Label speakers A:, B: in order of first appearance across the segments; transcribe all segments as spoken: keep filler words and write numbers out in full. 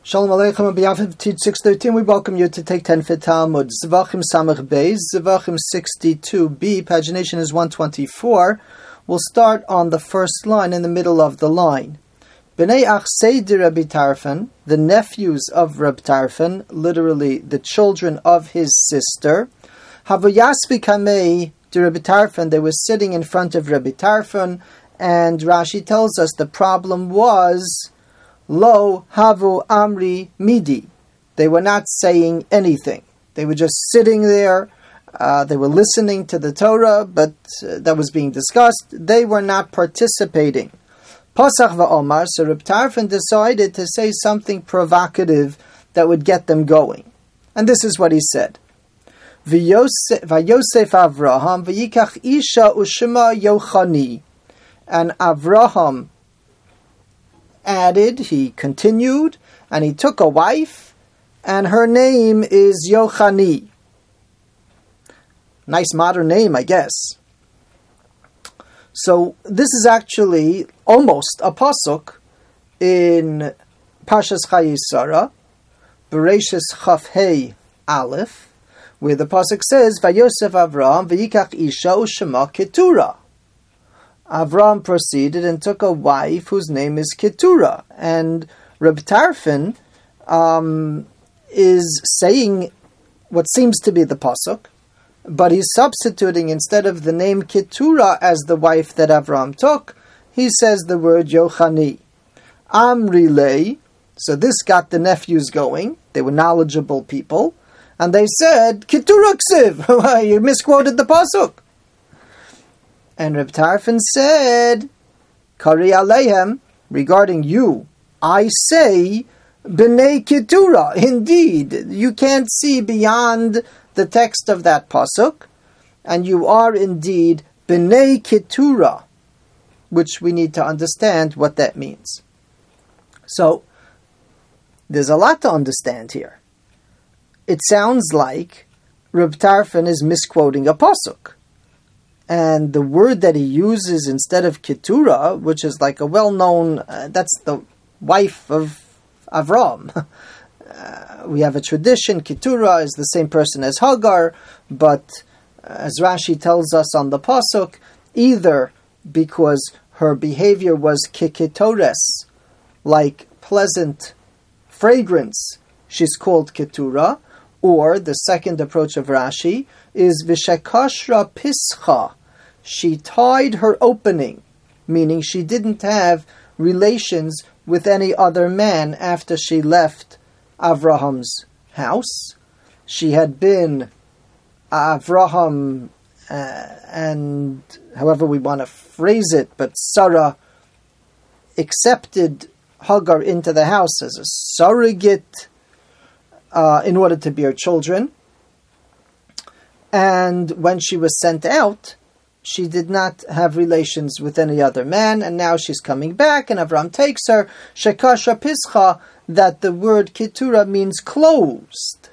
A: Shalom Aleichem. On behalf of Teach six thirteen, we welcome you to take ten for Talmud. Zvachim Samach Beis, Zvachim sixty-two b, pagination is one twenty-four. We'll start on the first line in the middle of the line. Bnei Achsei de Rabbi Tarfon, the nephews of Rabbi Tarfon, literally the children of his sister. Havayasvi Kamei de Rabbi Tarfon, they were sitting in front of Rabbi Tarfon, and Rashi tells us the problem was Lo havu amri midi. They were not saying anything. They were just sitting there. Uh, they were listening to the Torah, but uh, that was being discussed. They were not participating. Pasach va'omar, so Reb Tarfon decided to say something provocative that would get them going. And this is what he said. Vayosef Avraham v'yikach isha u'shema Yochani. And Avraham added, he continued, and he took a wife, and her name is Yochani. Nice modern name, I guess. So this is actually almost a pasuk in Parshas Chayei Sarah, Bereshis Chaf Hei Aleph, where the pasuk says, "Vayosef Avraham v'yikach isha u'shema Keturah." Avram proceeded and took a wife whose name is Keturah. And Reb Tarfon um, is saying what seems to be the pasuk, but he's substituting, instead of the name Keturah as the wife that Avram took, he says the word Yochani. Amrilei, so this got the nephews going. They were knowledgeable people. And they said, Keturah ksiv, you misquoted the pasuk. And Reb Tarfon said, Kari Aleihem, regarding you, I say, B'nei Keturah. Indeed, you can't see beyond the text of that pasuk, and you are indeed B'nei Keturah, which we need to understand what that means. So, there's a lot to understand here. It sounds like Reb Tarfon is misquoting a pasuk. And the word that he uses instead of Keturah, which is like a well-known, uh, that's the wife of Avram. Uh, we have a tradition, Keturah is the same person as Hagar, but uh, as Rashi tells us on the pasuk, either because her behavior was kiketores, like pleasant fragrance, she's called Keturah, or the second approach of Rashi is Vishakashra Pischa. She tied her opening, meaning she didn't have relations with any other man after she left Avraham's house. She had been Avraham, uh, and however we want to phrase it, but Sarah accepted Hagar into the house as a surrogate uh, in order to bear children. And when she was sent out, she did not have relations with any other man, and now she's coming back, and Avram takes her, Shekasha Pischa, that the word Keturah means closed.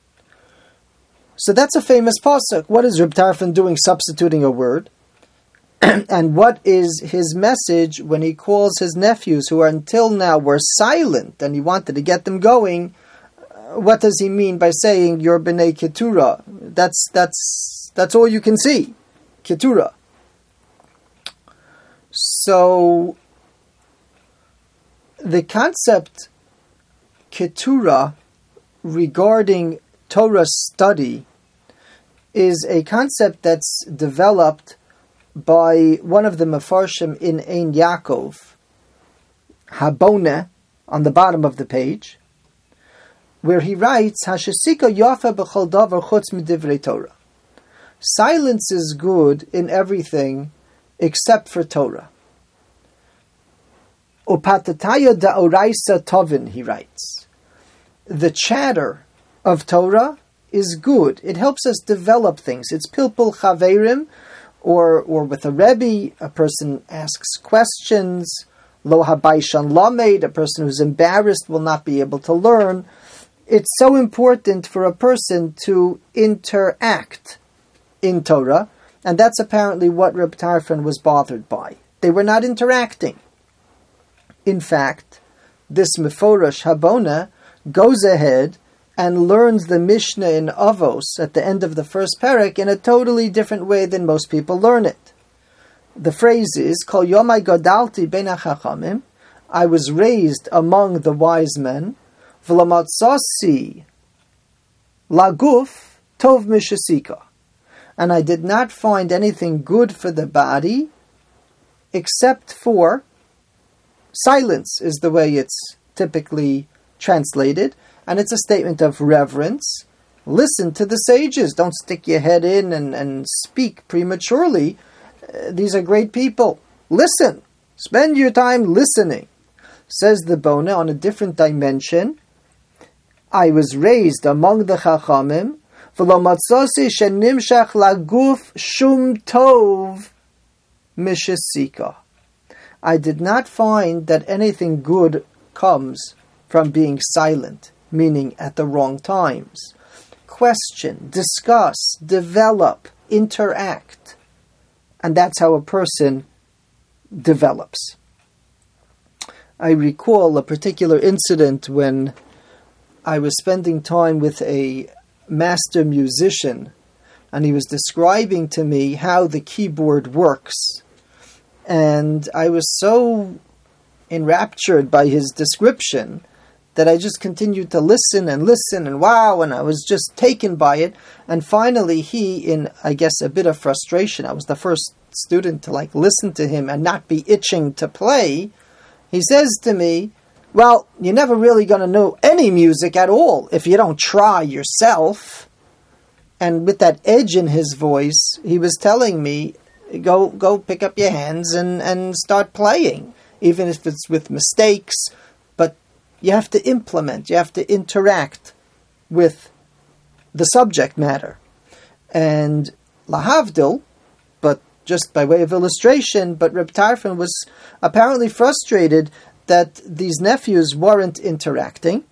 A: So that's a famous pasuk. What is Reb Tarfon doing substituting a word? And what is his message when he calls his nephews, who are until now were silent, and he wanted to get them going? What does he mean by saying you're B'nei Keturah? That's that's that's all you can see, Keturah. So the concept Keturah regarding Torah study is a concept that's developed by one of the Mefarshim in Ein Yaakov, Haboneh, on the bottom of the page, where he writes, Hashesika yafa b'chol davar chutz midivrei Torah. Silence is good in everything except for Torah. Upatataya da'oraisa tovin, he writes. The chatter of Torah is good. It helps us develop things. It's pilpul chaverim, or or with a rebbe, a person asks questions. Lo habaishan lamed, a person who's embarrassed will not be able to learn. It's so important for a person to interact in Torah, and that's apparently what Reb Tarfon was bothered by. They were not interacting. In fact, this Meforash Haboneh goes ahead and learns the Mishnah in Avos at the end of the first parak in a totally different way than most people learn it. The phrase is, Kol yomai gadalti ben hachachamim, I was raised among the wise men, v'lamatzasi laguf tov mishasika, and I did not find anything good for the body except for silence, is the way it's typically translated, and it's a statement of reverence. Listen to the sages. Don't stick your head in and, and speak prematurely. Uh, these are great people. Listen. Spend your time listening. Says the Bona on a different dimension. I was raised among the Chachamim. V'lo matzosi shenimshach laguf shum tov mishasika. I did not find that anything good comes from being silent, meaning at the wrong times. Question, discuss, develop, interact. And that's how a person develops. I recall a particular incident when I was spending time with a master musician, and he was describing to me how the keyboard works. And I was so enraptured by his description that I just continued to listen and listen and wow, and I was just taken by it. And finally he, in, I guess, a bit of frustration, I was the first student to like listen to him and not be itching to play, he says to me, well, you're never really going to know any music at all if you don't try yourself. And with that edge in his voice, he was telling me, go go pick up your hands and, and start playing, even if it's with mistakes. But you have to implement, you have to interact with the subject matter. And lahavdil, but just by way of illustration, but Reb Tarfon was apparently frustrated that these nephews weren't interacting.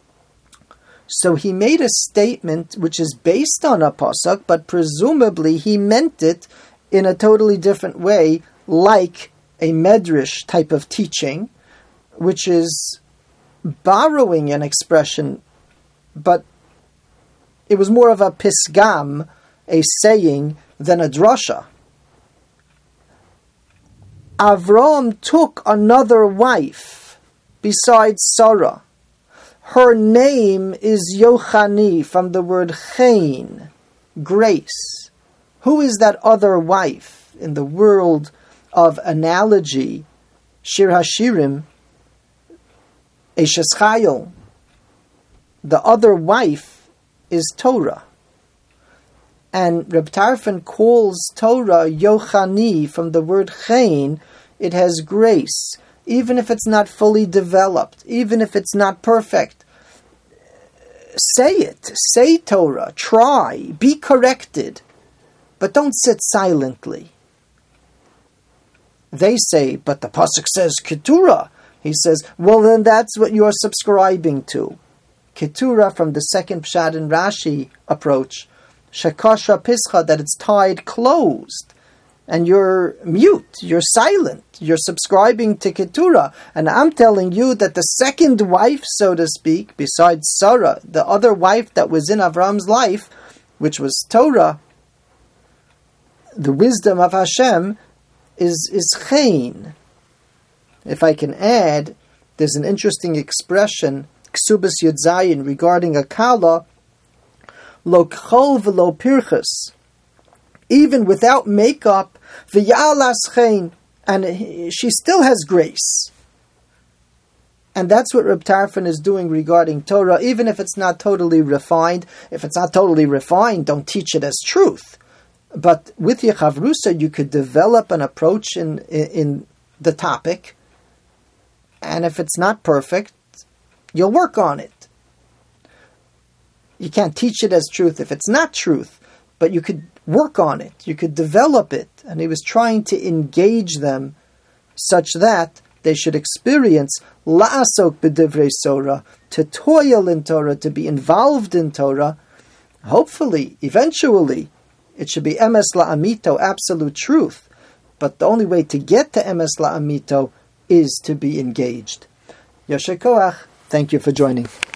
A: So he made a statement which is based on a pasuk, but presumably he meant it in a totally different way, like a medrash type of teaching, which is borrowing an expression, but it was more of a pisgam, a saying, than a drasha. Avram took another wife besides Sarah. Her name is Yochani, from the word chen, grace. Who is that other wife? In the world of analogy, Shir Hashirim, Eshes Chayil, the other wife is Torah. And Reb Tarfon calls Torah Yochani, from the word chen. It has grace, even if it's not fully developed, even if it's not perfect. Say it, say Torah, try, be corrected, but don't sit silently. They say, but the pasuk says Keturah. He says, well then that's what you are subscribing to. Keturah, from the second Pshat and Rashi approach, Shekasha Pischa, that it's tied closed, and you're mute, you're silent, you're subscribing to Keturah. And I'm telling you that the second wife, so to speak, besides Sarah, the other wife that was in Avram's life, which was Torah, the wisdom of Hashem, is, is chen. If I can add, there's an interesting expression, Ksubas Yud Zayin, regarding a kala, lo kchol v'lo pirchas, even without makeup, v'yalas chen, and she still has grace. And that's what Reb Tarfon is doing regarding Torah, even if it's not totally refined. If it's not totally refined, don't teach it as truth. But with Yechavrusa, you could develop an approach in, in, in the topic, and if it's not perfect, you'll work on it. You can't teach it as truth if it's not truth, but you could work on it, you could develop it. And he was trying to engage them such that they should experience la'asok b'divrei Torah, to toil in Torah, to be involved in Torah. Hopefully, eventually, it should be emes la'amito, absolute truth. But the only way to get to emes la'amito is to be engaged. Yasher koach. Thank you for joining.